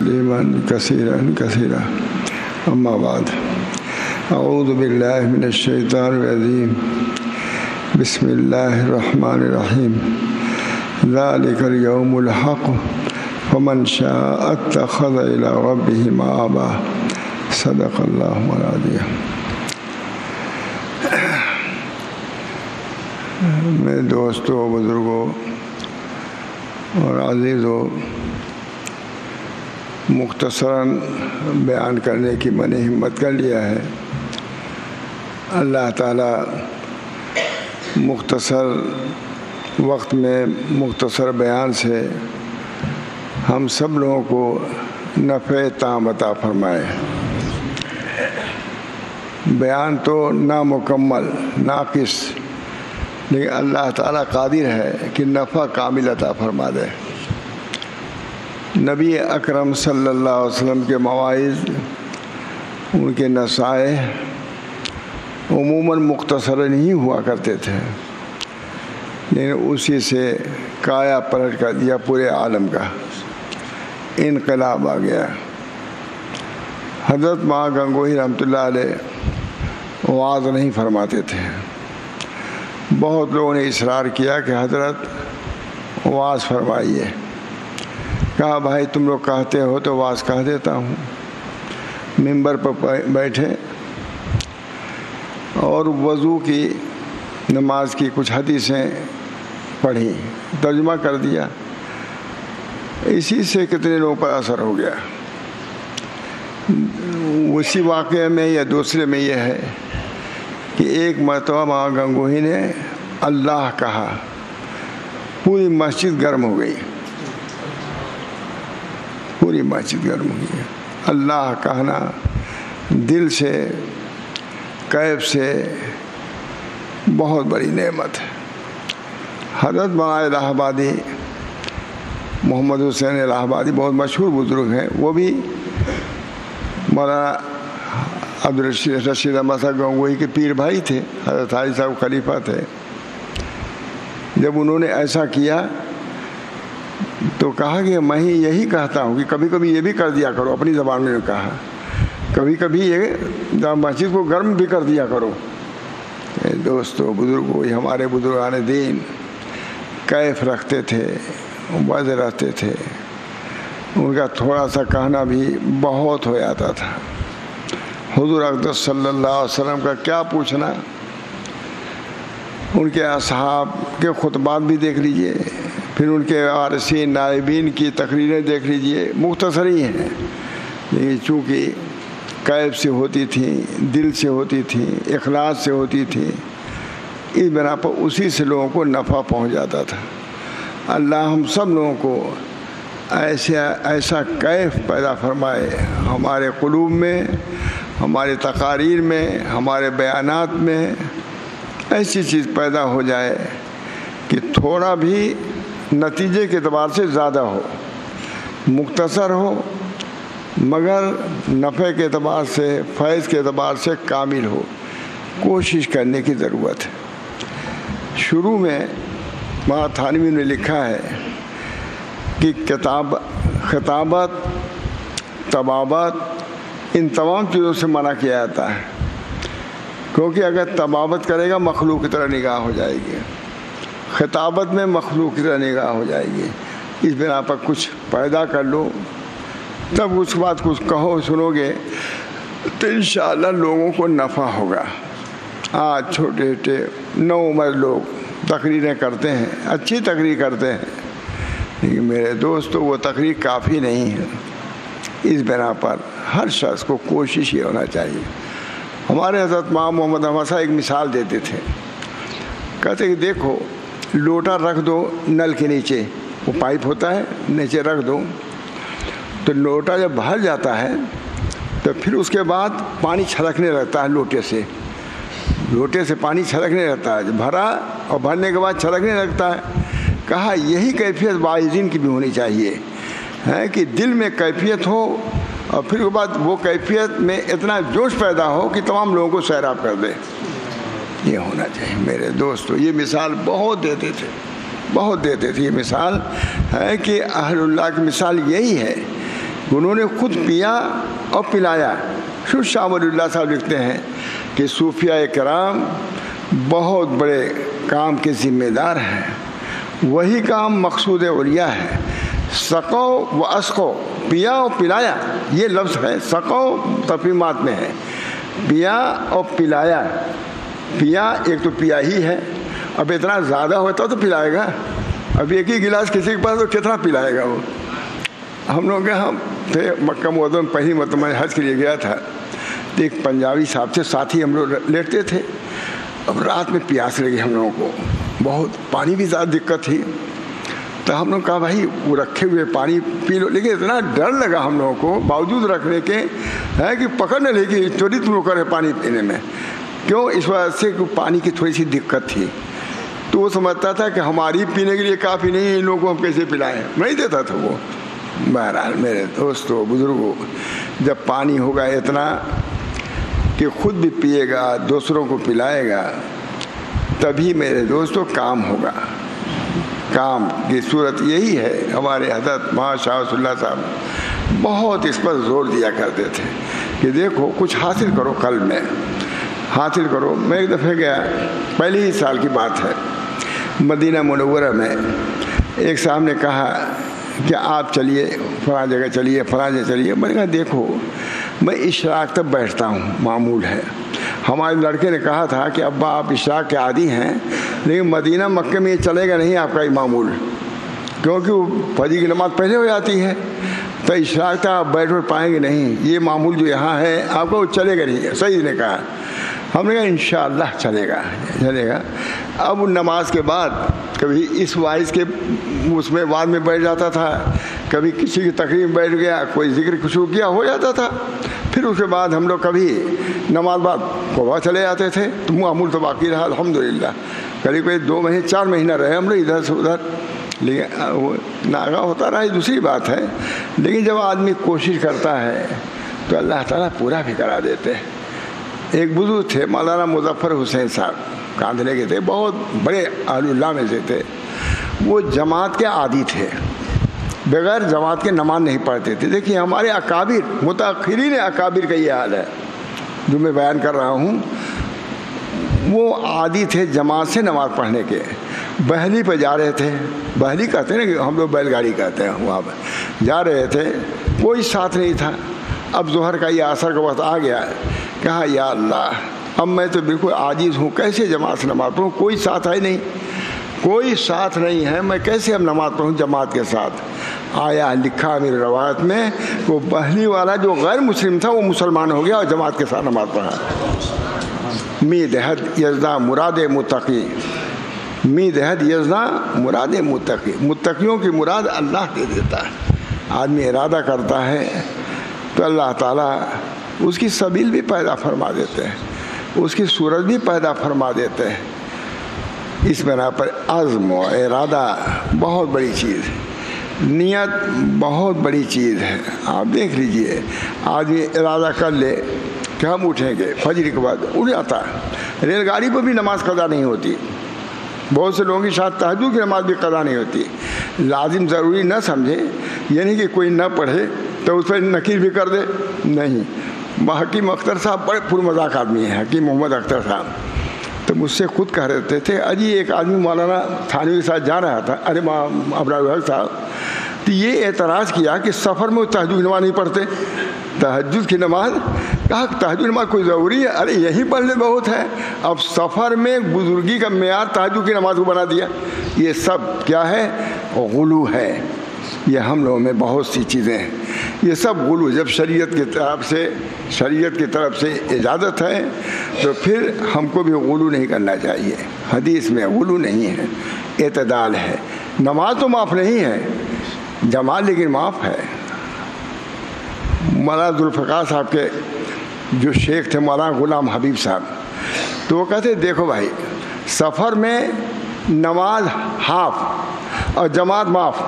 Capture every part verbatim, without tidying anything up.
تسلیما کثیرا کثیرا اما بعد اعوذ باللہ من الشیطان الرجیم بسم اللہ الرحمن الرحیم ذلک الیوم الحق فمن شاء اتخذ الی ربہ مآبا صدق اللہ العظیم۔ میرے دوستوں، بزرگوں اور عزیزوں، مختصراً بیان کرنے کی میں نے ہمت کر لیا ہے۔ اللہ تعالیٰ مختصر وقت میں مختصر بیان سے ہم سب لوگوں کو نفع تام عطا فرمائے۔ بیان تو نامکمل، ناقص، لیکن اللہ تعالیٰ قادر ہے کہ نفع کامل عطا فرما دے۔ نبی اکرم صلی اللہ علیہ وسلم کے مواعظ، ان کے نصائح عموماً مختصر نہیں ہوا کرتے تھے، لیکن اسی سے کایا پلٹ کر دیا پورے عالم کا، انقلاب آ گیا۔ حضرت ماں گنگوہی رحمۃ اللہ علیہ وعظ نہیں فرماتے تھے۔ بہت لوگوں نے اصرار کیا کہ حضرت وعظ فرمائیے۔ کہا بھائی تم لوگ کہتے ہو تو وعظ کہہ دیتا ہوں۔ ممبر پر بیٹھے اور وضو کی نماز کی کچھ حدیثیں پڑھی، ترجمہ کر دیا۔ اسی سے کتنے لوگوں پر اثر ہو گیا۔ اسی واقعے میں یا دوسرے میں یہ ہے کہ ایک مرتبہ ماں گنگوہی نے اللہ کہا، پوری مسجد گرم ہو گئی، پوری مسجد گرم ہو گئی۔ اللہ کہنا دل سے، کیف سے بہت بڑی نعمت ہے۔ حضرت مولانا الہ آبادی محمد حسین الہ آبادی بہت مشہور بزرگ ہیں، وہ بھی مولانا عبدالرشید رشید احمد صاحب گنگوہی کے پیر بھائی تھے، حضرت حاجی صاحب خلیفہ تھے۔ جب انہوں نے ایسا کیا تو کہا کہ میں یہی کہتا ہوں کہ کبھی کبھی یہ بھی کر دیا کرو، اپنی زبان میں کہا، کبھی کبھی یہ مسجد کو گرم بھی کر دیا کرو۔ دوستو، بزرگوں، یہ ہمارے بزرگان دین کیف رکھتے تھے، وعظ رہتے تھے، ان کا تھوڑا سا کہنا بھی بہت ہو جاتا تھا۔ حضور اقدس صلی اللہ علیہ وسلم کا کیا پوچھنا، ان کے اصحاب کے خطبات بھی دیکھ لیجئے، پھر ان کے وارثین نائبین کی تقریریں دیکھ لیجئے، مختصر ہی ہیں، لیکن چونکہ کیف سے ہوتی تھیں، دل سے ہوتی تھیں، اخلاص سے ہوتی تھیں، اس بنا پر اسی سے لوگوں کو نفع پہنچ جاتا تھا۔ اللہ ہم سب لوگوں کو ایسا ایسا کیف پیدا فرمائے، ہمارے قلوب میں، ہمارے تقاریر میں، ہمارے بیانات میں ایسی چیز پیدا ہو جائے کہ تھوڑا بھی نتیجے کے اعتبار سے زیادہ ہو، مختصر ہو، مگر نفع کے اعتبار سے، فیض کے اعتبار سے کامل ہو۔ کوشش کرنے کی ضرورت ہے۔ شروع میں مولانا تھانوی نے لکھا ہے کہ کتاب خطابت، طبابت، ان تمام چیزوں سے منع کیا جاتا ہے، کیونکہ اگر طبابت کرے گا مخلوق کی طرح نگاہ ہو جائے گی، خطابت میں مخلوق کی طرح نگاہ ہو جائے گی۔ اس بنا پر کچھ پیدا کر لو، تب اس کے بعد کچھ کہو، سنو گے تو انشاءاللہ لوگوں کو نفع ہوگا۔ آج چھوٹے چھوٹے نو عمر لوگ تقریریں کرتے ہیں، اچھی تقریر کرتے ہیں، لیکن میرے دوستو وہ تقریر کافی نہیں ہے۔ اس بنا پر ہر شخص کو کوشش یہ ہونا چاہیے۔ ہمارے حضرت ماں محمد احمد صاحب ایک مثال دیتے تھے، کہتے کہ دیکھو لوٹا رکھ دو نل کے نیچے، وہ پائپ ہوتا ہے، نیچے رکھ دو تو لوٹا جب بھر جاتا ہے تو پھر اس کے بعد پانی چھلکنے لگتا ہے لوٹے سے، لوٹے سے پانی چھلکنے لگتا ہے، جب بھرا اور بھرنے کے بعد چھلکنے لگتا ہے۔ کہا یہی کیفیت واعظین کی بھی ہونی چاہیے، ہے کہ دل میں کیفیت ہو اور پھر اس کے بعد وہ کیفیت میں اتنا جوش پیدا ہو کہ تمام لوگوں کو سیراب کر دے۔ یہ ہونا چاہیے میرے دوستو۔ یہ مثال بہت دیتے تھے، بہت دیتے تھے۔ یہ مثال ہے کہ اہل اللہ کی مثال یہی ہے انہوں نے خود پیا اور پلایا. شاہ شاہ ولی اللہ صاحب لکھتے ہیں کہ صوفیاء کرام بہت بڑے کام کے ذمہ دار ہیں. وہی کام مقصود علیا ہے. سقو و اسقو، پیا اور پلایا، یہ لفظ ہے. سقو تفہیمات میں ہے، پیا اور پلایا. پیا ایک تو پیا ہی ہے، اب اتنا زیادہ ہوتا تو پلائے گا. اب ایک ہی گلاس کسی کے پاس تو کتنا پلائے گا وہ. ہم لوگ یہاں تھے مکہ معظم، پہلی مرتبہ میں حج کے لیے گیا تھا تو ایک پنجابی صاحب سے ساتھی ہم لوگ لیٹتے تھے. اب رات میں پیاس لگی ہم لوگوں کو بہت، پانی بھی زیادہ دقت تھی. تو ہم لوگ کہا بھائی وہ رکھے ہوئے پانی پی لو، لیکن اتنا ڈر لگا ہم لوگوں کو باوجود رکھنے کے ہے کہ پکڑ نہ لے کہ چوری تم لوگ کرے پانی پینے میں. کیوں؟ اس وجہ سے کہ پانی کی تھوڑی سی دقت تھی. تو وہ سمجھتا تھا کہ ہماری پینے کے لیے کافی نہیں، ان لوگوں کو ہم کیسے پلائیں، نہیں دیتا تھا وہ. بہرحال میرے دوستوں بزرگوں، جب پانی ہوگا اتنا کہ خود بھی پیے گا دوسروں کو پلائے گا، تبھی میرے دوستوں کام ہوگا. کام کی صورت یہی ہے. ہمارے حضرت مہا شاہ ولی اللہ صاحب بہت اس پر زور دیا کرتے تھے کہ دیکھو کچھ حاصل کرو، قلب میں حاصل کرو. میں ایک دفعہ گیا، پہلے ہی سال کی بات ہے، مدینہ منورہ میں ایک صاحب نے کہا کہ آپ چلیے فلاں جگہ چلیے فلاں جگہ چلیے. میں نے کہا دیکھو میں اشراق تک بیٹھتا ہوں، معمول ہے. ہمارے لڑکے نے کہا تھا کہ ابا آپ اشراق کے عادی ہیں، لیکن مدینہ مکہ میں یہ چلے گا نہیں آپ کا یہ معمول، کیونکہ وہ فجر کی نماز پہلے ہو جاتی ہے، تو اشراق تک آپ بیٹھ بیٹھ پائیں گے نہیں. یہ معمول جو یہاں ہے آپ کو چلے گا نہیں. صحیح نے کہا. ہم نے کہا انشاءاللہ چلے گا چلے گا. اب نماز کے بعد کبھی اس وائس کے اس میں بعد میں بیٹھ جاتا تھا، کبھی کسی کی تقریب میں بیٹھ گیا، کوئی ذکر خوشو کیا ہو جاتا تھا. پھر اس کے بعد ہم لوگ کبھی نماز بعد کوبا چلے جاتے تھے. تو معمول تو باقی رہا الحمدللہ. قریب قریب دو مہینے چار مہینہ رہے ہم لوگ ادھر سے ادھر. لیکن وہ ناغہ ہوتا رہا، یہ دوسری بات ہے. لیکن جب آدمی کوشش کرتا ہے تو اللہ تعالیٰ پورا بھی کرا دیتے ہیں. ایک بزرگ تھے مولانا مظفر حسین صاحب، کاندھلے کے تھے، بہت بڑے اہل اللہ میں سے تھے. وہ جماعت کے عادی تھے، بغیر جماعت کے نماز نہیں پڑھتے تھے. دیکھیے ہمارے اکابر متأخرین اکابر کا یہ حال ہے جو میں بیان کر رہا ہوں. وہ عادی تھے جماعت سے نماز پڑھنے کے. بہلی پہ جا رہے تھے، بہلی کہتے ہیں نا، ہم لوگ بیل گاڑی کہتے ہیں. وہاں پہ جا رہے تھے، کوئی ساتھ نہیں تھا. اب ظہر کا یہ عصر کا وقت آ گیا. کہا یا اللہ اب میں تو بالکل عاجز ہوں، کیسے جماعت سے نماز پڑھوں؟ کوئی ساتھ ہے نہیں، کوئی ساتھ نہیں ہے، میں کیسے اب نماز پڑھوں جماعت کے ساتھ؟ آیا لکھا میری روایت میں وہ بہلی والا جو غیر مسلم تھا وہ مسلمان ہو گیا اور جماعت کے ساتھ نماز پڑھا. می دہد یزنا مراد متقی، می دہد یزنا مراد متقی. متقیوں کی مراد اللہ دے دیتا ہے. آدمی ارادہ کرتا ہے تو اللہ تعالیٰ اس کی سبیل بھی پیدا فرما دیتے ہیں، اس کی صورت بھی پیدا فرما دیتے ہیں. اس بنا پر عزم و ارادہ بہت بڑی چیز ہے. نیت بہت بڑی چیز ہے. آپ دیکھ لیجئے آدمی ارادہ کر لے کہ ہم اٹھیں گے فجر کے بعد، اٹھ جاتا ہے. ریل گاڑی پہ بھی نماز قضا نہیں ہوتی. بہت سے لوگوں کی شاید تہجد کی نماز بھی قضا نہیں ہوتی. لازم ضروری نہ سمجھے، یعنی کہ کوئی نہ پڑھے تو اس پہ نکیر بھی کر دے، نہیں. حکیم اختر صاحب بڑے پر مذاق آدمی ہیں، حکیم محمد اختر صاحب. تو مجھ سے خود کہہ رہتے تھے اجی ایک آدمی مولانا تھانوی کے ساتھ جا رہا تھا، ارے ابرار الحق صاحب، تو یہ اعتراض کیا کہ سفر میں تہجد کی نماز نہیں پڑھتے. تہجد کی نماز، کہا تہجد کی نماز کوئی ضروری ہے؟ ارے یہی پڑھ لے بہت ہے. اب سفر میں بزرگی کا معیار تہجد کی نماز کو بنا دیا. یہ سب کیا ہے؟ غلو ہے. یہ ہم لوگوں میں بہت سی چیزیں ہیں، یہ سب غلو. جب شریعت کی طرف سے شریعت کی طرف سے اجازت ہے تو پھر ہم کو بھی غلو نہیں کرنا چاہیے. حدیث میں غلو نہیں ہے، اعتدال ہے. نماز تو معاف نہیں ہے، جماعت لیکن معاف ہے. مولانا ذوالفقار صاحب کے جو شیخ تھے مولانا غلام حبیب صاحب، تو وہ کہتے دیکھو بھائی سفر میں نماز ہاف اور جماعت معاف.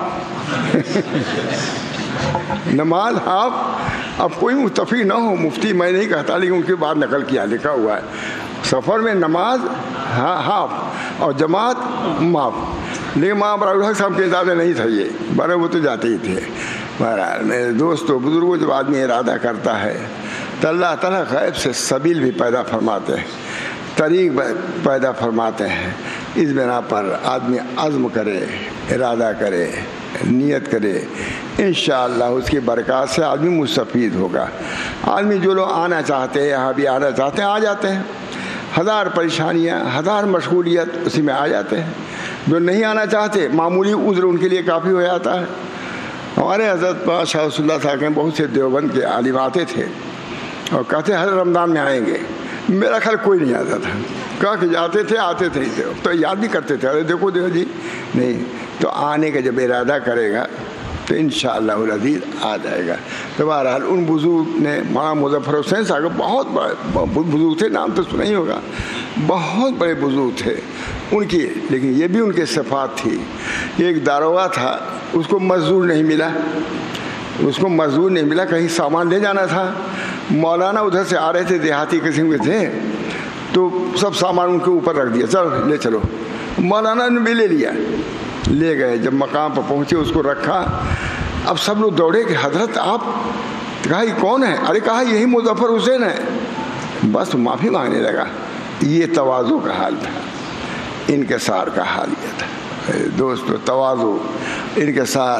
نماز ہاف. اب کوئی متفق نہ ہو، مفتی میں نہیں کہتا لیکن ان کی بات نقل کیا، لکھا ہوا ہے سفر میں نماز ہاف اور جماعت معاف. لیکن ماں ابرار الحق صاحب کے اجازت نہیں تھا یہ، بارے وہ تو جاتے ہی تھے. بہرحال میرے دوستوں بزرگوں، جب آدمی ارادہ کرتا ہے تو اللہ تعالیٰ غیب سے سبیل بھی پیدا فرماتے ہیں، طریق پیدا فرماتے ہیں۔ اس بنا پر آدمی عزم کرے، ارادہ کرے، نیت کرے، انشاءاللہ اس کی برکات سے آدمی مستفید ہوگا۔ آدمی جو لوگ آنا چاہتے ہیں، یہاں بھی آنا چاہتے ہیں، آ جاتے ہیں۔ ہزار پریشانیاں، ہزار مشغولیت اسی میں آ جاتے ہیں۔ جو نہیں آنا چاہتے، معمولی عذر ان کے لیے کافی ہو جاتا ہے۔ ہمارے حضرت شاہ رسول اللہ صاحب کے بہت سے دیوبند کے عالم آتے تھے اور کہتے ہر رمضان میں آئیں گے۔ میرا خیال کوئی نہیں آتا تھا، کہا کہ جاتے تھے آتے تھے تو یاد بھی کرتے تھے، ارے دیکھو دیکھو جی نہیں، تو آنے کا جب ارادہ کرے گا تو انشاءاللہ العزیز آ جائے گا۔ تو بہرحال ان بزرگ نے، مولانا مظفر حسین صاحب بہت بڑے بزرگ تھے، نام تو سنا ہی ہوگا، بہت بڑے بزرگ تھے ان کی، لیکن یہ بھی ان کے صفات تھی۔ ایک داروغہ تھا، اس کو مزدور نہیں ملا، اس کو مزدور نہیں ملا، کہیں سامان لے جانا تھا۔ مولانا ادھر سے آ رہے تھے، دیہاتی قسم کے تھے، تو سب سامان ان کے اوپر رکھ دیا، چلو لے چلو۔ مولانا نے بھی لے لیا، لے گئے۔ جب مقام پر پہنچے اس کو رکھا، اب سب لوگ دوڑے کہ حضرت آپ، کہا یہ کون ہے؟ ارے کہا یہی مظفر حسین ہے۔ بس معافی مانگنے لگا۔ یہ تواضع کا حال تھا، انکسار کا حال یہ تھا دوستو، تواضع، انکسار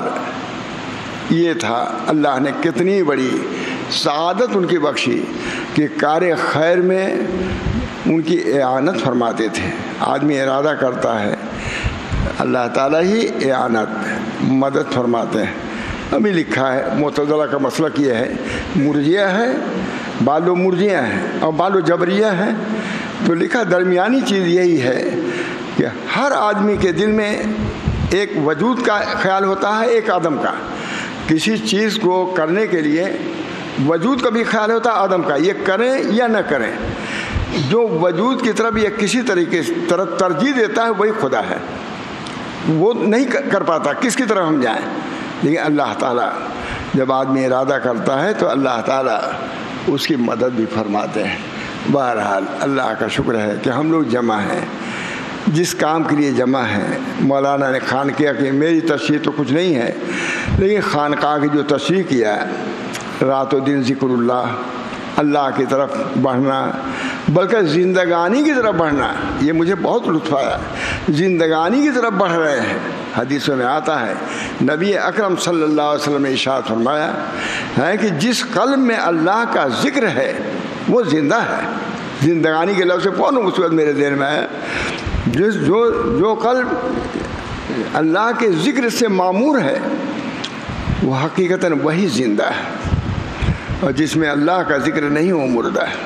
یہ تھا۔ اللہ نے کتنی بڑی سعادت ان کی بخشی کہ کار خیر میں ان کی اعانت فرماتے تھے۔ آدمی ارادہ کرتا ہے، اللہ تعالیٰ ہی اعانت، مدد فرماتے ہیں۔ ابھی لکھا ہے، معتزلہ کا مسلک یہ ہے، مرجیہ ہے، بالو مرجیہ ہیں اور بالو جبریہ ہیں، تو لکھا درمیانی چیز یہی ہے کہ ہر آدمی کے دل میں ایک وجود کا خیال ہوتا ہے، ایک عدم کا۔ کسی چیز کو کرنے کے لیے وجود کا بھی خیال ہوتا ہے، عدم کا، یہ کریں یا نہ کریں۔ جو وجود کی طرف یا کسی طریقے سے طرف ترجیح دیتا ہے وہی خدا ہے، وہ نہیں کر پاتا کس کی طرف ہم جائیں۔ لیکن اللہ تعالیٰ جب آدمی ارادہ کرتا ہے تو اللہ تعالیٰ اس کی مدد بھی فرماتے ہیں۔ بہرحال اللہ کا شکر ہے کہ ہم لوگ جمع ہیں، جس کام کے لیے جمع ہیں۔ مولانا نے خان کیا کہ میری تشریح تو کچھ نہیں ہے، لیکن خانقاہ کی جو تشریح کیا، رات و دن ذکر اللہ، اللہ کی طرف بڑھنا، بلکہ زندگانی کی طرف بڑھنا، یہ مجھے بہت لطف آیا۔ زندگانی کی طرف بڑھ رہے ہیں۔ حدیثوں میں آتا ہے، نبی اکرم صلی اللہ علیہ وسلم نے ارشاد فرمایا ہے کہ جس قلب میں اللہ کا ذکر ہے وہ زندہ ہے۔ زندگانی کے لفظ سے فوراً مثبت میرے ذہن میں ہے، جس جو جو قلب اللہ کے ذکر سے معمور ہے وہ حقیقتاً وہی زندہ ہے، اور جس میں اللہ کا ذکر نہیں وہ مردہ ہے۔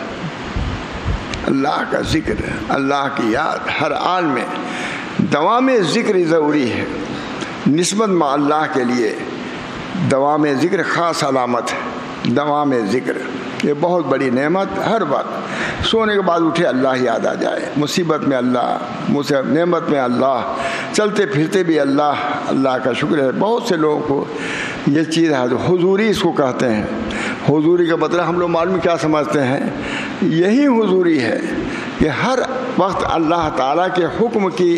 اللہ کا ذکر، اللہ کی یاد ہر حال میں، دوام ذکر ضروری ہے۔ نسبت مع اللہ کے لیے دوام ذکر خاص علامت ہے۔ دوام ذکر یہ بہت بڑی نعمت، ہر وقت سونے کے بعد اٹھے اللہ یاد آ جائے، مصیبت میں اللہ، نعمت میں اللہ، چلتے پھرتے بھی اللہ۔ اللہ کا شکر ہے، بہت سے لوگوں کو یہ چیز ہے، حضوری اس کو کہتے ہیں۔ حضوری کا مطلب ہم لوگ معلوم کیا سمجھتے ہیں، یہی حضوری ہے کہ ہر وقت اللہ تعالیٰ کے حکم کی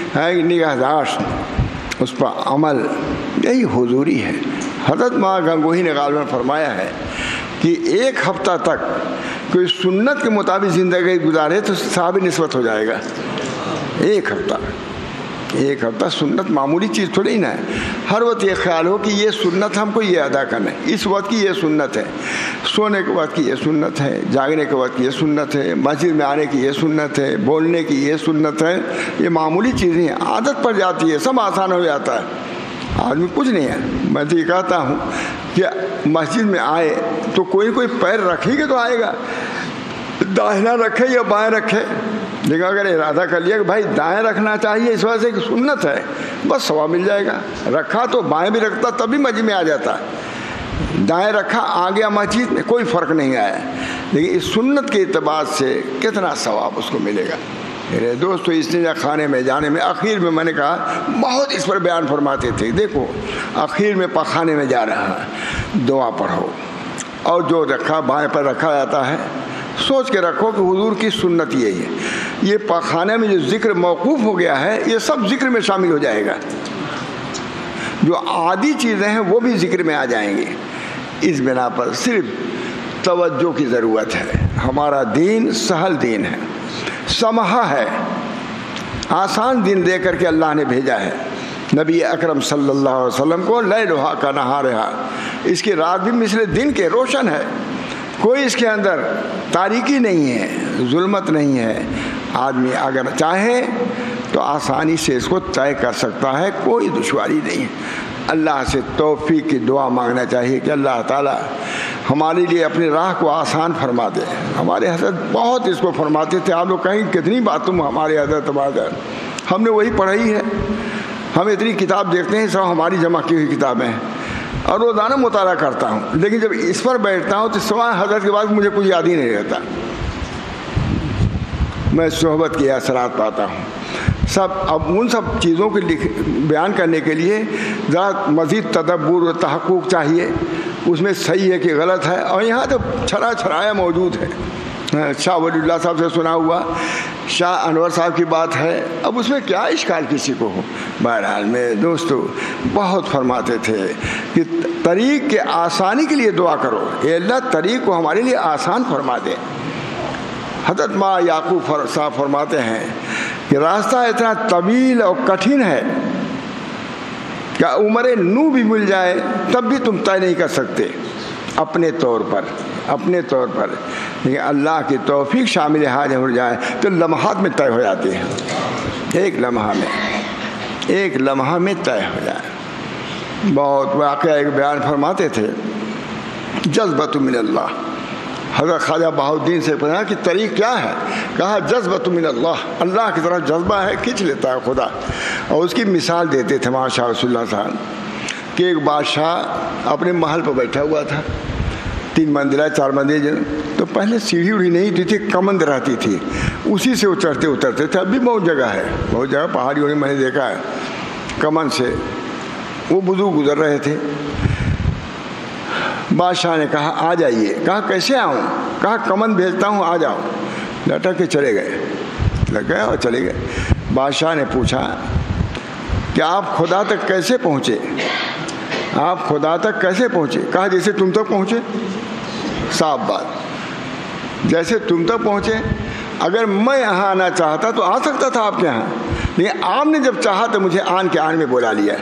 نگہداشت، اس پر عمل، یہی حضوری ہے۔ حضرت مولانا گنگوہی نے غالباً فرمایا ہے کہ ایک ہفتہ تک کوئی سنت کے مطابق زندگی گزارے تو صاحب نسبت ہو جائے گا۔ ایک ہفتہ ایک ہفتہ سنت معمولی چیز تھوڑی نا ہے۔ ہر وقت یہ خیال ہو کہ یہ سنت ہم کو یہ ادا کرنا ہے، اس وقت کی یہ سنت ہے، سونے کے وقت کی یہ سنت ہے، جاگنے کے وقت کی یہ سنت ہے، مسجد میں آنے کی یہ سنت ہے، بولنے کی یہ سنت ہے۔ یہ معمولی چیزیں ہیں، عادت پڑ جاتی ہے، سب آسان ہو جاتا ہے، آدمی کچھ نہیں ہے۔ میں تو یہ کہتا ہوں کہ مسجد میں آئے تو کوئی کوئی پیر رکھے گا تو آئے گا، داہنا رکھے یا بائیں رکھے، لیکن اگر ارادہ کر لیا کہ بھائی دائیں رکھنا چاہیے اس وجہ سے کہ سنت ہے، بس ثواب مل جائے گا۔ رکھا تو بائیں بھی رکھتا تبھی مسجد میں آ جاتا، دائیں رکھا آ گیا مسجد میں، کوئی فرق نہیں آیا، لیکن اس سنت کے اعتبار سے کتنا ثواب اس کو ملے گا۔ میرے دوستو اس نے کھانے میں جانے میں آخر میں میں نے کہا بہت اس پر بیان فرماتے تھے، دیکھو آخر میں پخانے میں جا رہا ہے، دعا پڑھو، اور جو رکھا بائیں پر رکھا جاتا ہے سوچ کے رکھو کہ حضور کی سنت یہی ہے۔ یہ پخانے میں جو ذکر موقوف ہو گیا ہے یہ سب ذکر میں شامل ہو جائے گا۔ جو عادی چیزیں ہیں وہ بھی ذکر میں آ جائیں گی. اس بنا پر صرف توجہ کی ضرورت ہے. ہمارا دین سہل دین ہے، سمحا ہے، آسان دین دے کر کے اللہ نے بھیجا ہے. نبی اکرم صلی اللہ علیہ وسلم کو لیلھا کا نہارھا، اس کی رات بھی مثل دن کے روشن ہے، کوئی اس کے اندر تاریکی نہیں ہے، ظلمت نہیں ہے. آدمی اگر چاہے تو آسانی سے اس کو طے کر سکتا ہے، کوئی دشواری نہیں ہے. اللہ سے توفیق کی دعا مانگنا چاہیے کہ اللہ تعالیٰ ہمارے لیے اپنی راہ کو آسان فرما دے. ہمارے حضرت بہت اس کو فرماتے تھے. آپ لوگ کہیں کتنی بات تم ہمارے حضرت بادر، ہم نے وہی پڑھائی ہے. ہم اتنی کتاب دیکھتے ہیں، سب ہماری جمع کی ہوئی کتابیں ہیں اور روزانہ مطالعہ کرتا ہوں، لیکن جب اس پر بیٹھتا ہوں تو سوائے حضرت کے بعد مجھے کچھ یاد ہی نہیں رہتا. میں صحبت کے اثرات پاتا ہوں. سب اب ان سب چیزوں کو لکھ بیان کرنے کے لیے ذرا مزید تدبر و تحقق چاہیے، اس میں صحیح ہے کہ غلط ہے. اور یہاں تو چھڑا چھڑایا موجود ہے. شاہ ولی اللہ صاحب سے سنا ہوا شاہ انور صاحب کی بات ہے، اب اس میں کیا اشکال کسی کو ہو. بہرحال میں دوستو بہت فرماتے تھے کہ طریق کے آسانی کے لیے دعا کرو، اے اللہ طریق کو ہمارے لیے آسان فرما دے. حضرت ماں یعقوب صاحب فرماتے ہیں کہ راستہ اتنا طویل اور کٹھن ہے کہ عمر نو بھی مل جائے تب بھی تم طے نہیں کر سکتے اپنے طور پر اپنے طور پر لیکن اللہ کی توفیق شامل حاضر ہو جائے تو لمحات میں طے ہو جاتے ہیں. ایک لمحہ میں ایک لمحہ میں طے ہو جائے. بہت واقعہ ایک بیان فرماتے تھے، جذبۃ من اللہ. حضرت خواجہ بہاؤالدین سے پوچھا کہ طریق کیا ہے؟ کہا جذبۃ من اللہ، اللہ کی طرف جذبہ ہے، کھینچ لیتا ہے خدا. اور اس کی مثال دیتے تھے ماشاء رسول اللہ صاحب کہ ایک بادشاہ اپنے محل پر بیٹھا ہوا تھا، تین منزلہ چار منزل، تو پہلے سیڑھی اڑھی نہیں تھی، تھی کمند رہتی تھی، اسی سے وہ چڑھتے اترتے تھے. اب بھی بہت جگہ ہے، بہت جگہ پہاڑیوں میں میں نے دیکھا ہے کمند سے. وہ بزرگ گزر رہے تھے. بادشاہ نے کہا آ جائیے. کہا کیسے آؤں؟ کہا کمند بھیجتا ہوں، آ جاؤ. لٹک کے چلے گئے، لگ گئے اور چلے گئے. بادشاہ نے پوچھا کہ آپ خدا تک کیسے پہنچے؟ آپ خدا تک کیسے پہنچے؟ کہا جیسے تم تک پہنچے. صاف بات، جیسے تم تک پہنچے. اگر میں یہاں آنا چاہتا تو آ سکتا تھا آپ کے یہاں، لیکن آپ نے جب چاہا تو مجھے آن کے آن میں بلا لیا.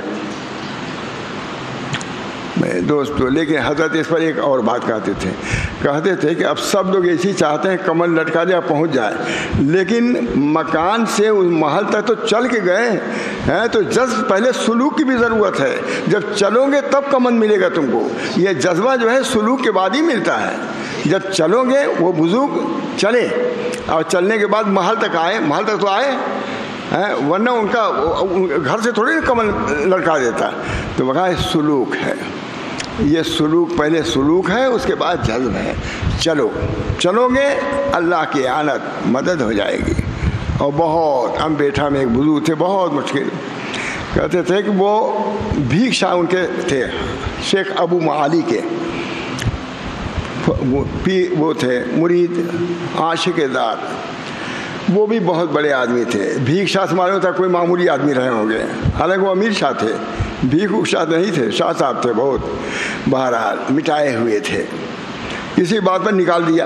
میں دوستو لیکن حضرت اس پر ایک اور بات کہتے تھے کہتے تھے کہ اب سب لوگ ایسی چاہتے ہیں کمل لٹکا دیا پہنچ جائے، لیکن مکان سے اس محل تک تو چل کے گئے ہیں، تو جذب پہلے سلوک کی بھی ضرورت ہے. جب چلو گے تب کمل ملے گا تم کو. یہ جذبہ جو ہے سلوک کے بعد ہی ملتا ہے. جب چلو گے، وہ بزرگ چلے اور چلنے کے بعد محل تک آئے، محل تک تو آئے، ورنہ ان کا گھر سے تھوڑی کمل لٹکا دیتا. تو وہ کہا سلوک ہے، یہ سلوک پہلے سلوک ہے، اس کے بعد جذب ہے. چلو چلو گے اللہ کی اعانت مدد ہو جائے گی. اور بہت ہم بیٹھا میں ایک بزرگ تھے، بہت مشکل کہتے تھے کہ وہ بھیک شاہ ان کے تھے، شیخ ابو معالی کے وہ تھے مرید عاشق دار. وہ بھی بہت بڑے آدمی تھے. بھیک شاہ سے معلوم تھا کوئی معمولی آدمی رہے ہوں گے، حالانکہ وہ امیر شاہ تھے، بھیک شاہ نہیں تھے، شاہ صاحب تھے بہت. بہرحال مٹائے ہوئے تھے. کسی بات پر نکال دیا،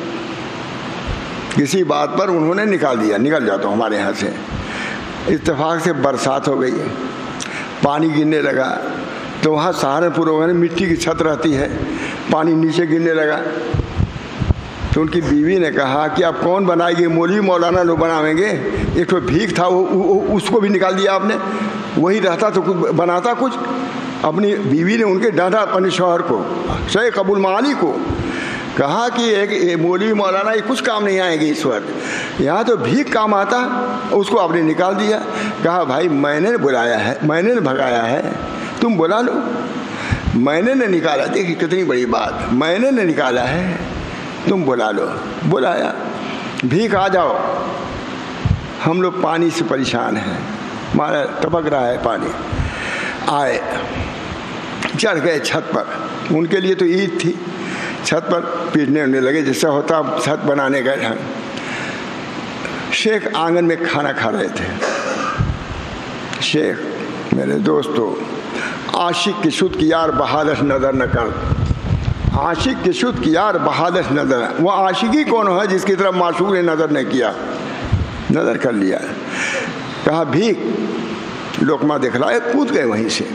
کسی بات پر انہوں نے نکال دیا، نکل جاتا ہوں ہمارے یہاں سے. اتفاق سے برسات ہو گئی، پانی گرنے لگا. تو وہاں سہارنپور میں مٹی کی چھت رہتی ہے، پانی نیچے گرنے لگا. تو ان کی بیوی نے کہا کہ اب کون بنائے گی؟ مولوی مولانا لوگ بناویں گے. ایک تو بھیک تھا، وہ اس کو بھی نکال دیا آپ نے. وہی رہتا تو کچھ بناتا کچھ. اپنی بیوی نے ان کے ڈانٹا، اپنے شوہر کو، شیخ ابو المعالی کو. کہا کہ ایک مولوی مولانا یہ کچھ کام نہیں آئیں گے اس وقت، یہاں تو بھیک کام آتا. اس کو آپ نے نکال دیا. کہا بھائی میں نے بلایا ہے، میں نے بھگایا ہے، تم بلا لو. میں نے نکالا، دیکھیے کتنی بڑی بات، میں نے نکالا ہے، تم بلا لو. بلایا، بھیک آ جاؤ، ہم لوگ پانی سے پریشان ہیں، ہمارا ٹپک رہا ہے پانی. آئے، چڑھ گئے چھت پر. ان کے لیے تو عید تھی. چھت پر پیٹنے ہونے لگے جیسے ہوتا چھت بنانے گئے ہیں. شیخ آنگن میں کھانا کھا رہے تھے. شیخ میرے دوستو عاشق کی شد کی یار بحالت نظر نہ کر، عاشق کی شد کی یار بحالت نظر، وہ عاشقی کون ہے جس کی طرف معشوق نے نظر نہ کیا، نظر کر لیا. کہا بھیک، لقمہ دکھلائے، کود گئے وہیں سے،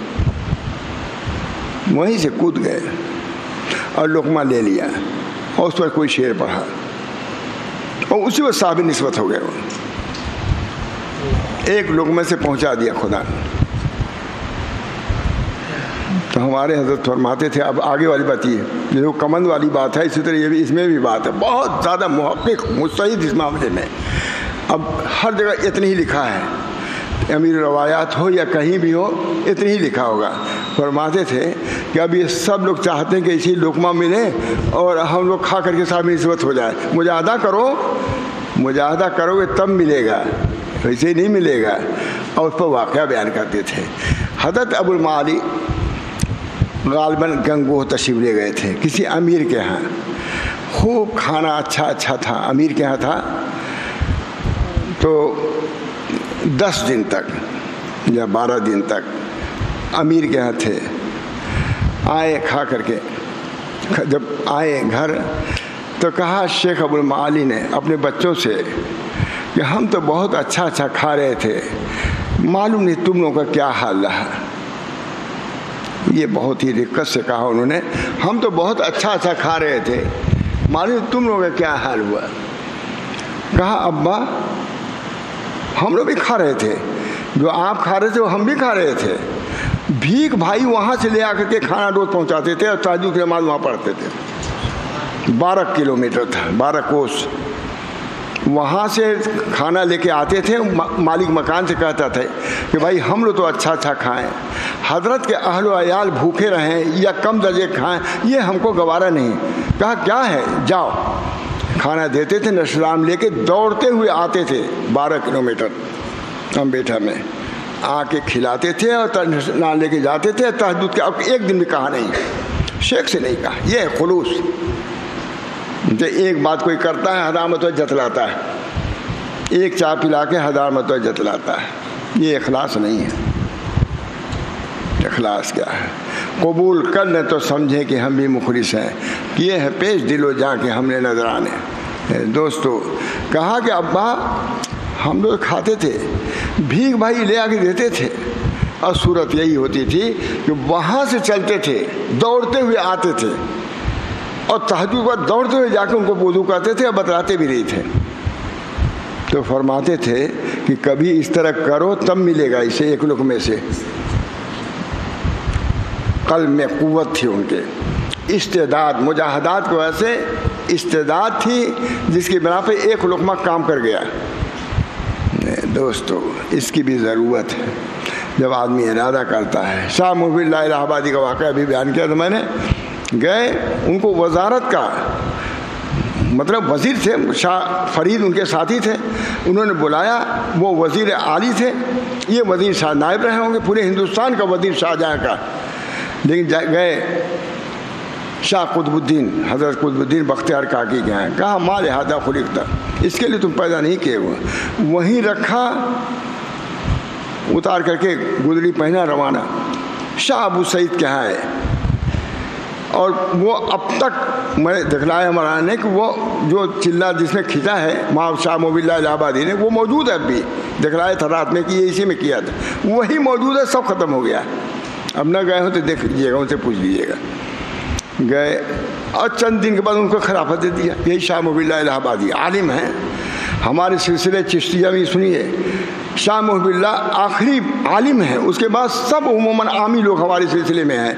وہیں سے کود گئے اور لقمہ لے لیا اور اس پر کوئی شعر پڑھا اور اسی وقت صاحب نسبت ہو گئے. وہ ایک لقمے سے پہنچا دیا خدا نے. تو ہمارے حضرت فرماتے تھے، اب آگے والی بات یہ ہے، جو کمند والی بات ہے اسی طرح یہ بھی اس میں بھی بات ہے، بہت زیادہ محقق مجتہد اس معاملے میں. اب ہر جگہ اتنی ہی لکھا ہے، امیر روایات ہو یا کہیں بھی ہو اتنی ہی لکھا ہوگا. فرماتے تھے کہ اب یہ سب لوگ چاہتے ہیں کہ اسی لقمہ ملے اور ہم لوگ کھا کر کے صاحب نسبت ہو جائے. مجاہدہ کرو، مجاہدہ کرو گے تب ملے گا، ویسے ہی نہیں ملے گا. اور اس پر واقعہ بیان کرتے تھے. حضرت ابو المعالی غالباً گنگوہ تشریف لے گئے تھے کسی امیر کے ہاں. خوب کھانا اچھا اچھا تھا، امیر کے ہاں تھا. تو دس دن تک یا بارہ دن تک امیر کے ہاں تھے. آئے کھا کر کے، جب آئے گھر تو کہا شیخ ابو المعالی نے اپنے بچوں سے کہ ہم تو بہت اچھا اچھا کھا رہے تھے، معلوم نہیں تم لوگوں کا کیا حال رہا. یہ بہت ہی دقت سے کہا انہوں نے، ہم تو بہت اچھا اچھا کھا رہے تھے، معلوم تم لوگوں کا کیا حال ہوا. کہا ابا ہم لوگ بھی کھا رہے تھے، جو آپ کھا رہے تھے وہ ہم بھی کھا رہے تھے. بھیک بھائی وہاں سے لے آ کر کے کھانا روز پہنچاتے تھے اور تہجد کی نماز وہاں پڑھتے تھے. بارہ کلو میٹر تھا، بارہ کوس. وہاں سے کھانا لے کے آتے تھے. مالک مکان سے کہتا تھا کہ بھائی ہم لوگ تو اچھا اچھا کھائیں، حضرت کے اہل و عیال بھوکے رہیں یا کم درجے کھائیں، یہ ہم کو گوارا نہیں. کہا کیا ہے، جاؤ. کھانا دیتے تھے، نشلام لے کے دوڑتے ہوئے آتے تھے بارہ کلو میٹر امبیٹھا میں آ کے کھلاتے تھے اور نان لے کے جاتے تھے. تہجد کے اب ایک دن بھی کہا نہیں، شیخ سے نہیں کہا. یہ ہے خلوص. جو ایک بات کوئی کرتا ہے ہزار مرتبہ جتلاتا ہے، ایک چائے پلا کے ہزار مرتبہ جتلاتا ہے. یہ اخلاص نہیں ہے. اخلاص کیا ہے؟ قبول کر لیں تو سمجھیں کہ ہم بھی مخلص ہیں. یہ ہے پیش دل و جا کے ہم نے نظرانے. دوستو کہا کہ ابا ہم لوگ کھاتے تھے، بھیک بھائی لے آ کے دیتے تھے، اور صورت یہی ہوتی تھی کہ وہاں سے چلتے تھے، دوڑتے ہوئے آتے تھے اور تہجد پر دوڑتے ہوئے جا کے ان کو وضو کرتے تھے اور بتلاتے بھی نہیں تھے. تو فرماتے تھے کہ کبھی اس طرح کرو تب ملے گا اسے ایک لقمے سے. قلب میں قوت تھی ان کے، استعداد، مجاہدات کو ایسے استعداد تھی جس کی بنا پہ ایک لقمہ کام کر گیا. دوستو اس کی بھی ضرورت ہے جب آدمی ارادہ کرتا ہے. شاہ محب اللہ الہ آبادی کا واقعہ بھی بیان کیا تھا میں نے. گئے، ان کو وزارت کا مطلب وزیر تھے، شاہ فرید ان کے ساتھی تھے، انہوں نے بلایا. وہ وزیر عالی تھے، یہ وزیر شاہ نائب رہے ہوں گے، پورے ہندوستان کا وزیر شاہ جہاں کا. لیکن گئے شاہ قطب الدین، حضرت قطب الدین بختیار کاکی کے ہیں. کہا ماں لہٰذا خلقتا، اس کے لیے تم پیدا نہیں کیے ہوئے. وہیں رکھا، اتار کر کے گدڑی پہنا روانہ. شاہ ابو سعید کے ہاں ہے، اور وہ اب تک میں دکھلایا ہمارا نے کہ وہ جو چلا جس نے کھینچا ہے ماں شاہ محب اللہ الہ آبادی نے، وہ موجود ہے. اب بھی دکھلایا تھا رات میں کہ یہ اسی میں کیا تھا، وہی موجود ہے. سب ختم ہو گیا. اب نہ گئے ہو تو دیکھ لیجیے گا، ان سے پوچھ لیجیے گا. گئے اور چند دن کے بعد ان کو خلافت دے دیا. یہی شاہ محب اللہ الہ آبادی عالم ہیں. ہمارے سلسلے چشتیہ میں سنیے، شاہ محب اللہ آخری عالم ہیں، اس کے بعد سب عموماً عامی لوگ ہمارے سلسلے میں ہیں.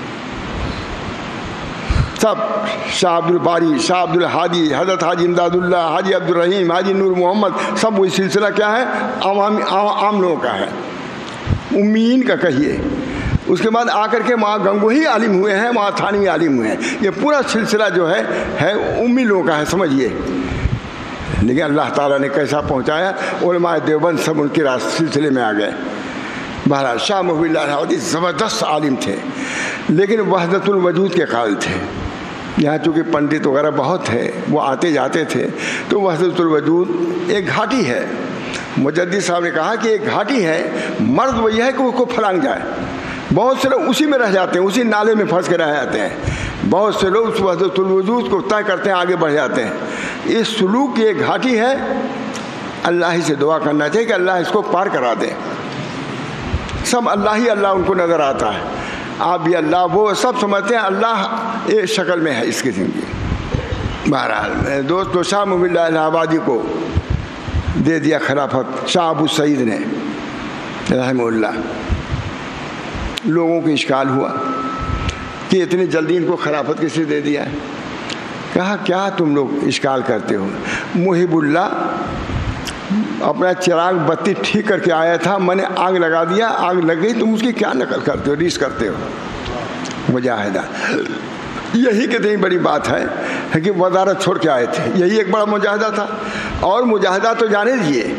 سب شاہ عبد الباری، شاہ عبد الحادی، حضرت حاجی امداد اللہ، حاجی عبد الرحیم، حاجی نور محمد، سب وہی سلسلہ کیا ہے، عوامی عام لوگوں کا ہے، امیین کا کہیے. اس کے بعد آ کر کے وہاں گنگوہی عالم ہوئے ہیں، وہاں تھانوی عالم ہوئے ہیں. یہ پورا سلسلہ جو ہے ہے امی لوگوں کا ہے، سمجھیے. لیکن اللہ تعالیٰ نے کیسا پہنچایا، علماء دیوبند سب ان کے سلسلے میں آ گئے. بہرحال شاہ محب اللہ الہ زبردست عالم تھے، لیکن وحدت الوجود کے قائل تھے. یہاں چونکہ پنڈت وغیرہ بہت ہے، وہ آتے جاتے تھے. تو وحدت الوجود ایک گھاٹی ہے. مجدد صاحب نے کہا کہ ایک گھاٹی ہے، مرد وہی ہے کہ اس کو پھلانگ جائے، بہت سے لوگ اسی میں رہ جاتے ہیں، اسی نالے میں پھنس کے رہ جاتے ہیں. بہت سے لوگ اس وحدت الوجود کو طے کرتے ہیں، آگے بڑھ جاتے ہیں. اس سلوک کی ایک گھاٹی ہے، اللہ ہی سے دعا کرنا چاہیے کہ اللہ اس کو پار کرا دے. سب اللہ ہی اللہ ان کو نظر آتا ہے، آپ بھی اللہ، وہ سب سمجھتے ہیں اللہ ایک شکل میں ہے اس قسم کی. بہرحال میرے دوست، تو شاہ مبین اللہ الہ آبادی کو دے دیا خلافت شاہ ابو سعید نے رحمہ اللہ. لوگوں کو اشکال ہوا کہ اتنی جلدی ان کو خلافت کس نے دے دیا ہے. کہا کیا تم لوگ اشکال کرتے ہو؟ محب اللہ اپنا چراغ بتی ٹھیک کر کے آیا تھا، میں نے آگ لگا دیا، آگ لگ گئی، تم اس کی کیا نقل کرتے ہو، ریس کرتے ہو؟ مجاہدہ یہی کتنی بڑی بات ہے کہ وزارت چھوڑ کے آئے تھے، یہی ایک بڑا مجاہدہ تھا. اور مجاہدہ تو جانے دیجیے،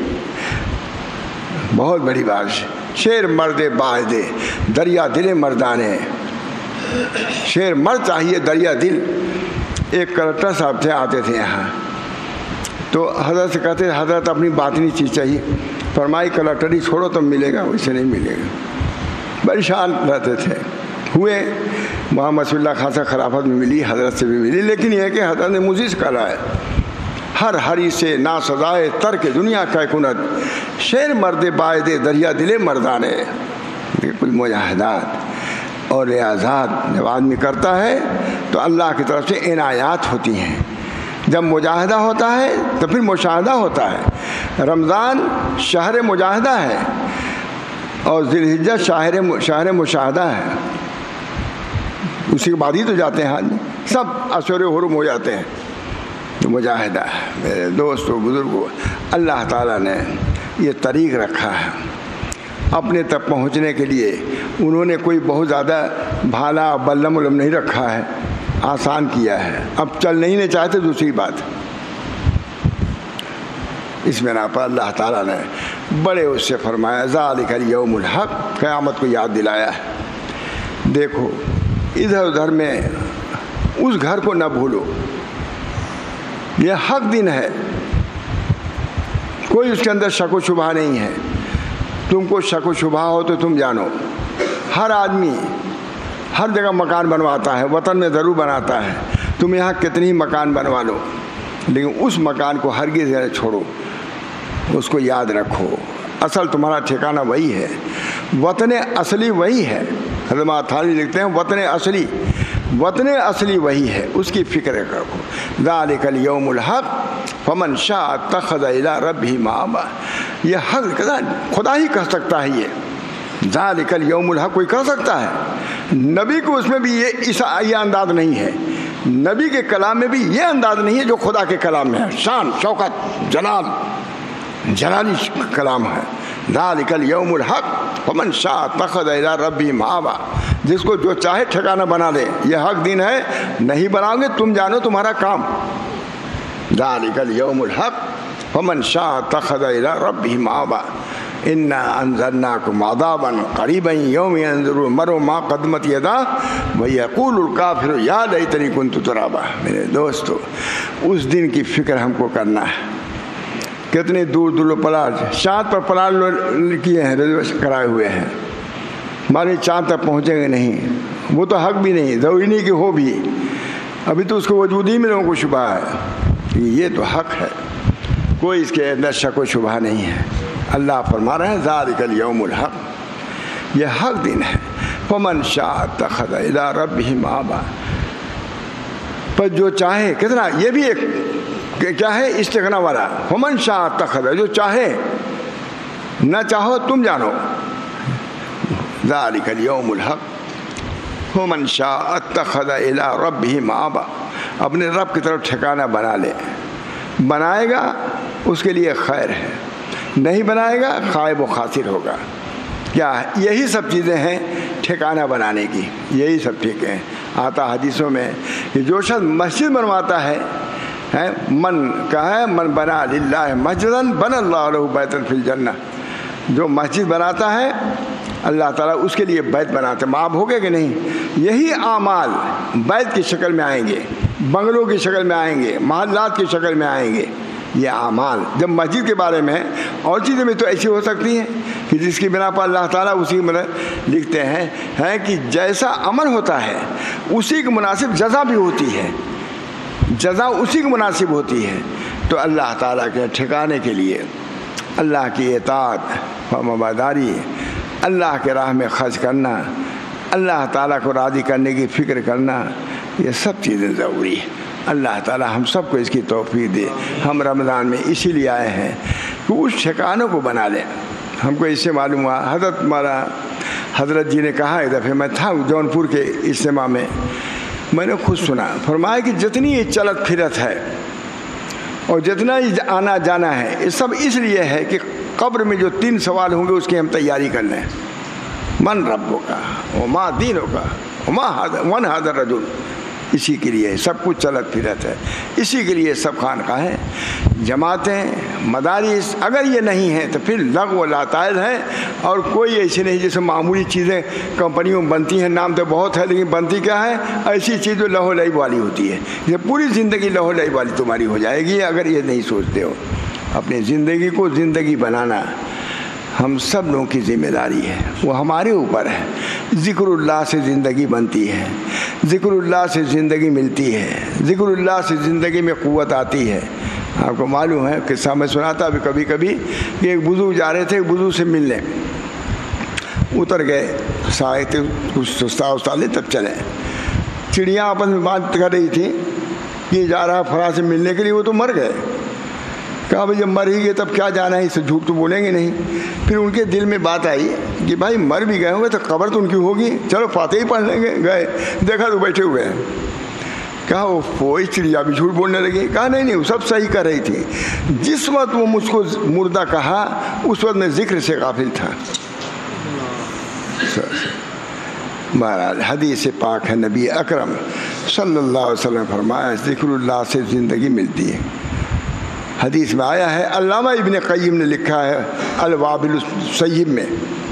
بہت بڑی بات. شیر مرد باعدے دریا دل مردانے، شیر مرد چاہیے دریا دل. ایک کلکٹر صاحب تھے، آتے تھے یہاں، تو حضرت سے کہتے تھے حضرت اپنی باطنی چیز چاہیے. فرمائی کلکٹری چھوڑو تب ملے گا، ویسے نہیں ملے گا. پریشان رہتے تھے. ہوئے محمد صلی اللہ خاصا خلافت میں ملی، حضرت سے بھی ملی، لیکن یہ کہ حضرت نے مجھے کرا ہے ہر ہری سے نا سزائے ترک دنیا کا کنت، شیر مرد باعدے دریا دل مردانے. بالکل مجاہدات اور ریاضات جب آدمی کرتا ہے تو اللہ کی طرف سے عنایات ہوتی ہیں. جب مجاہدہ ہوتا ہے تو پھر مشاہدہ ہوتا ہے. رمضان شہر مجاہدہ ہے اور ذی الحجہ شہر شہر مشاہدہ ہے. اسی کے بعد ہی تو جاتے ہیں آدمی، سب اشور حرم ہو جاتے ہیں. تو مجاہدہ میرے دوستوں بزرگوں، اللہ تعالیٰ نے یہ طریق رکھا ہے اپنے تک پہنچنے کے لیے. انہوں نے کوئی بہت زیادہ بھالا بلم ولم نہیں رکھا ہے، آسان کیا ہے. اب چل نہیں چاہتے دوسری بات. اس بنا پر اللہ تعالیٰ نے بڑے اس سے فرمایا ذالک الیوم الحق، قیامت کو یاد دلایا ہے. دیکھو ادھر ادھر میں اس گھر کو نہ بھولو، یہ حق دن ہے، کوئی اس کے اندر شک و شبہ نہیں ہے. تم کو شک و شبہ ہو تو تم جانو ہر آدمی ہر جگہ مکان بنواتا ہے، وطن میں ضرور بناتا ہے. تم یہاں کتنی مکان بنوا لو، لیکن اس مکان کو ہرگز نہ چھوڑو، اس کو یاد رکھو. اصل تمہارا ٹھکانہ وہی ہے، وطن اصلی وہی ہے. حضرت تھانوی لکھتے ہیں وطن اصلی وطن اصلی وہی ہے، اس کی فکر رکھو. ذالک الیوم الحق فمن شاء اتخذ الی ربہ مآبا. یہ حق خدا ہی کہہ سکتا ہے. یہ ذالک الیوم الحق کوئی کہہ سکتا ہے؟ نبی کو اس میں بھی یہ اس یہ انداز نہیں ہے، نبی کے کلام میں بھی یہ انداز نہیں ہے جو خدا کے کلام میں ہے. شان، شوکت، جلال، جلالی کلام ہے. ذالک الیوم الحق فمن شاء اتخذ الی ربہ مآبا. جس کو جو چاہے ٹھکانہ بنا لے، یہ حق دین ہے. نہیں بناؤ گے تم جانو تمہارا کام. ذالک الیوم الحق فمن شاء اتخذ الی ربہ مآبا. انا انذرناکم عذابا قریبا یوم ینظر المرء ما قدمت یداہ ویقول الکافر یا لیتنی کنت ترابا. میرے دوستو اس دن کی فکر ہم کو کرنا ہے. کتنے دور دور پلاٹ، چاند پر پلاٹ کیے ہیں، ریزرویشن کرائے ہوئے ہیں. مانے چاند تک پہنچیں گے نہیں، وہ تو حق بھی نہیں، ضروری نہیں کہ ہو بھی. ابھی تو اس کو وجود ہی میں لوگوں کو شبہ ہے. یہ تو حق ہے، کوئی اس کے اندر شک و شبہ نہیں ہے. اللہ فرما رہے ہیں ذالک الیوم الحق، یہ حق دن ہے. فمن شاء اتخذ الی ربہ مآبا. پر جو چاہے، کتنا یہ بھی ایک کیا ہے استغنا والا. فمن شاء اتخذ، جو چاہے، نہ چاہو تم جانو. ذالک الیوم الحق فمن شاء اتخذ الی ربہ مآبا. اپنے رب کی طرف ٹھکانہ بنا لے. بنائے گا اس کے لیے خیر ہے، نہیں بنائے گا خائب و خاسر ہوگا. کیا یہی سب چیزیں ہیں ٹھکانہ بنانے کی، یہی سب ٹھیک ہیں. آتا حدیثوں میں کہ جو شخص مسجد بنواتا ہے، من کہا ہے من بنا للہ مسجدن بن اللہ لہ بیتن فی الجنہ. جو مسجد بناتا ہے اللہ تعالیٰ اس کے لیے بیت بناتے. معاف ہو گئے کہ نہیں؟ یہی اعمال بیت کی شکل میں آئیں گے، بنگلوں کی شکل میں آئیں گے، محلات کی شکل میں آئیں گے. یہ اعمال. جب مسجد کے بارے میں اور چیزیں بھی تو ایسی ہو سکتی ہیں کہ جس کی بنا پر اللہ تعالیٰ اسی مطلب لکھتے ہیں ہیں کہ جیسا عمل ہوتا ہے اسی کے مناسب جزا بھی ہوتی ہے, جزا اسی کو مناسب ہوتی ہے. تو اللہ تعالیٰ کے ٹھکانے کے لیے اللہ کی اطاعت و وفاداری, اللہ کے راہ میں خرچ کرنا, اللہ تعالیٰ کو راضی کرنے کی فکر کرنا, یہ سب چیزیں ضروری ہیں. اللہ تعالیٰ ہم سب کو اس کی توفیق دے. ہم رمضان میں اسی لیے آئے ہیں کہ اس ٹھکانوں کو بنا لیں. ہم کو اس سے معلوم ہوا, حضرت ہمارا حضرت جی نے کہا, ایک دفعہ میں تھا جونپور کے اجتماع میں, میں نے خود سنا, فرمایا کہ جتنی یہ چلت پھرت ہے اور جتنا ہی آنا جانا ہے یہ سب اس لیے ہے کہ قبر میں جو تین سوال ہوں گے اس کی ہم تیاری کر لیں. من ربوں کا, وما دینوں کا, وما من حاضر رجل, اسی کے لیے سب کچھ چلت پھرت ہے. اسی کے لیے سب خانقاہیں, جماعتیں, مدارس اگر یہ نہیں ہیں تو پھر لغو و لاتعلق ہے. اور کوئی ایسی نہیں جیسے معمولی چیزیں کمپنیوں میں بنتی ہیں, نام تو بہت ہے لیکن بنتی کیا ہے, ایسی چیز جو لہو لعب والی ہوتی ہے. یہ پوری زندگی لہو لعب والی تمہاری ہو جائے گی اگر یہ نہیں سوچتے ہو. اپنی زندگی کو زندگی بنانا ہم سب لوگوں کی ذمہ داری ہے, وہ ہمارے اوپر ہے. ذکر اللہ سے زندگی بنتی ہے, ذکر اللہ سے زندگی ملتی ہے, ذکر اللہ سے زندگی میں قوت آتی ہے. آپ کو معلوم ہے قصہ میں سناتا ابھی کبھی کبھی کہ ایک بزرگ جا رہے تھے, ایک بزرگ سے ملنے اتر گئے, سائے تھے کچھ سستا وستا لے تب چلے. چڑیاں آپس میں بات کر رہی تھیں کہ جا رہا فلاں سے ملنے کے لیے, وہ تو مر گئے. کہا بھائی جب مر ہی گئے تب کیا جانا ہے, اس سے جھوٹ تو بولیں گے نہیں. پھر ان کے دل میں بات آئی کہ بھائی مر بھی گئے ہوں گے تو قبر تو ان کی ہوگی, چلو فاتحہ ہی پڑھ لیں گے. گئے, دیکھا تو بیٹھے ہوئے ہیں. کہا وہ کوئی چڑیا بھی جھوٹ بولنے لگی. کہا نہیں نہیں, وہ سب صحیح کر رہی تھی. جس وقت وہ مجھ کو مردہ کہا اس وقت میں ذکر سے غافل تھا. بہرحال حدیث پاک ہے, نبی اکرم صلی اللہ علیہ وسلم فرمایا ذکر اللہ سے زندگی ملتی ہے. حدیث میں آیا ہے, علامہ ابن قیم نے لکھا ہے الوابل الصیب میں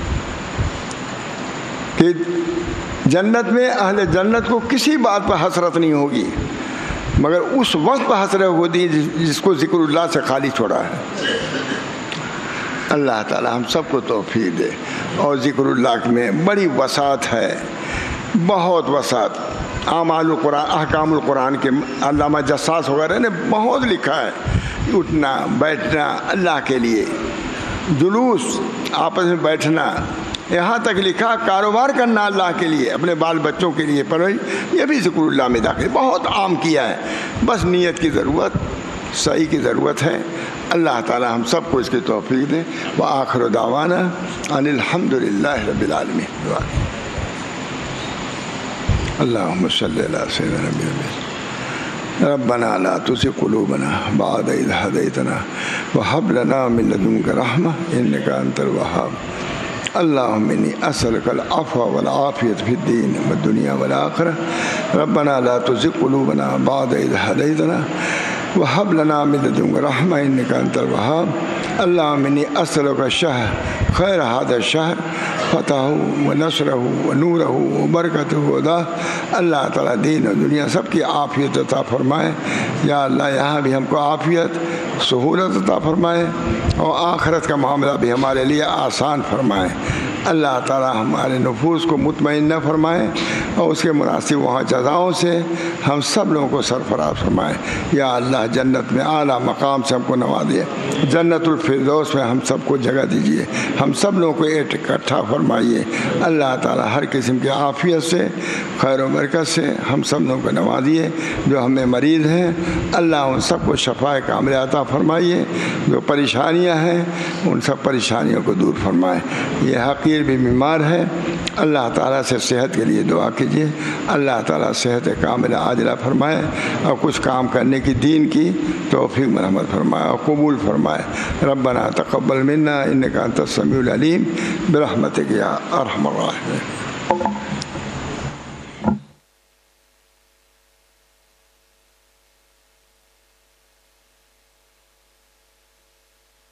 کہ جنت میں اہل جنت کو کسی بات پر حسرت نہیں ہوگی مگر اس وقت پر حسرت ہوتی ہے جس کو ذکر اللہ سے خالی چھوڑا ہے. اللہ تعالی ہم سب کو توفیق دے. اور ذکر اللہ میں بڑی وسعت ہے, بہت وسعت. اعمال القرآن, احکام القرآن کے علامہ جساس وغیرہ نے بہت لکھا ہے. اٹھنا بیٹھنا اللہ کے لیے, جلوس آپس میں بیٹھنا, یہاں تک لکھا کاروبار کرنا اللہ کے لیے, اپنے بال بچوں کے لیے, پر یہ بھی ذکر اللہ میں داخل. بہت عام کیا ہے, بس نیت کی ضرورت, صحیح کی ضرورت ہے. اللہ تعالی ہم سب کو اس کی توفیق دے. وآخر دعوانا ان الحمد للہ رب العالمین. اللہم صلی علی سیدنا محمد. ربنا لا تزغ قلوبنا بعد إذ هديتنا وهب لنا من لدنك رحمة إنك أنت الوهاب. اللهم إني أسألك العفو والعافية في الدين والدنيا والآخرة. ربنا لا تزغ قلوبنا بعد إذ هديتنا وهب لنا من لدنك رحمة إنك أنت الوهاب. اللهم إني أسألك الشهر خير هذا الشهر فتحه ونصره ونوره وبرکته ودا. اللہ تعالیٰ دین و دنیا سب کی عافیت عطا فرمائے. یا اللہ یہاں بھی ہم کو عافیت سہولت عطا فرمائے اور آخرت کا معاملہ بھی ہمارے لیے آسان فرمائے. اللہ تعالیٰ ہمارے نفوس کو مطمئن فرمائے اور اس کے مناسب وہاں جزاؤں سے ہم سب لوگوں کو سرفراز فرمائے. یا اللہ جنت میں اعلیٰ مقام سے ہم کو نوازیے, جنت الفردوس میں ہم سب کو جگہ دیجیے, ہم سب لوگوں کو اکٹھا فرمائیے. اللہ تعالیٰ ہر قسم کی عافیت سے خیر و برکت سے ہم سب لوگوں کو نوازیے. جو ہمیں مریض ہیں اللہ ان سب کو شفاء کاملہ عطا فرمائیے. جو پریشانیاں ہیں ان سب پریشانیوں کو دور فرمائے. یہ حقیر بھی بیمار ہے, اللہ تعالیٰ سے صحت کے لیے دعا کیجیے. اللہ تعالیٰ صحت کاملہ عاجلہ فرمائے اور کچھ کام کرنے کی دین کی توفیق مرحمت فرمائے اور قبول فرمائے. ربنا تقبل منا انک انت السمیع العلیم برحمتک یا ارحم الراحمین.